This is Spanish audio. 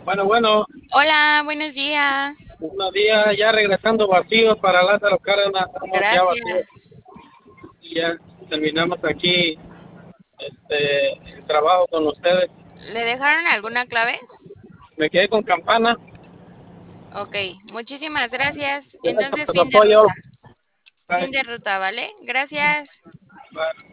Bueno, Hola, buenos días. unos días ya regresando vacíos para Lázaro Cárdenas, estamos ya vacíos Gracias. y ya terminamos aquí el trabajo con ustedes. ¿Le dejaron alguna clave? Me quedé con Campana, Ok, muchísimas gracias. gracias Entonces, por su apoyo. fin Bye. de ruta, ¿vale? Gracias. Bye.